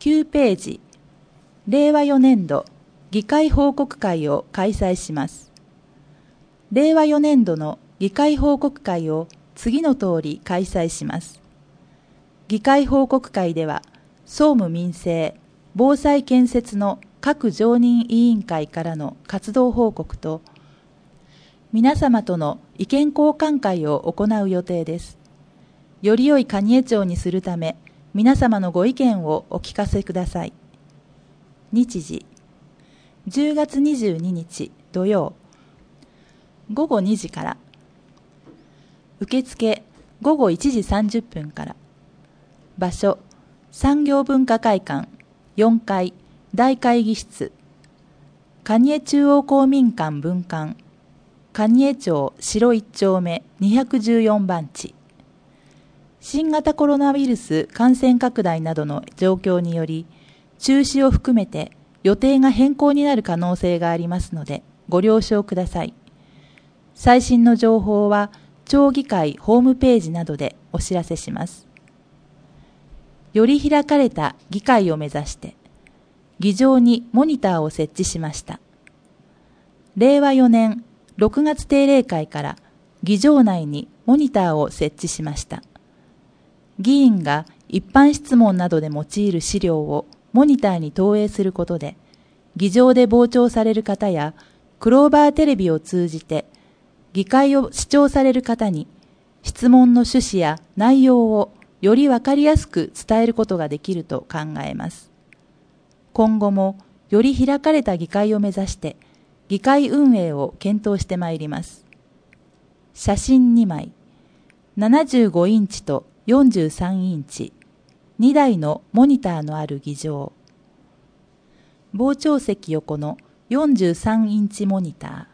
9ページ、令和4年度議会報告会を開催します。令和4年度の議会報告会を次の通り開催します。議会報告会では、総務民生、防災建設の各常任委員会からの活動報告と、皆様との意見交換会を行う予定です。より良い蟹江町にするため、皆様のご意見をお聞かせください。日時、10月22日土曜、午後2時から。受付、午後1時30分から。場所、産業文化会館、4階、大会議室。蟹江中央公民館分館。蟹江町白1丁目214番地。新型コロナウイルス感染拡大などの状況により、中止を含めて予定が変更になる可能性がありますので、ご了承ください。最新の情報は、町議会ホームページなどでお知らせします。より開かれた議会を目指して、議場にモニターを設置しました。令和4年6月定例会から議場内にモニターを設置しました。議員が一般質問などで用いる資料をモニターに投影することで、議場で傍聴される方やクローバーテレビを通じて議会を視聴される方に質問の趣旨や内容をよりわかりやすく伝えることができると考えます。今後もより開かれた議会を目指して議会運営を検討してまいります。写真2枚、75インチと43インチ、2台のモニターのある議場。傍聴席横の43インチモニター。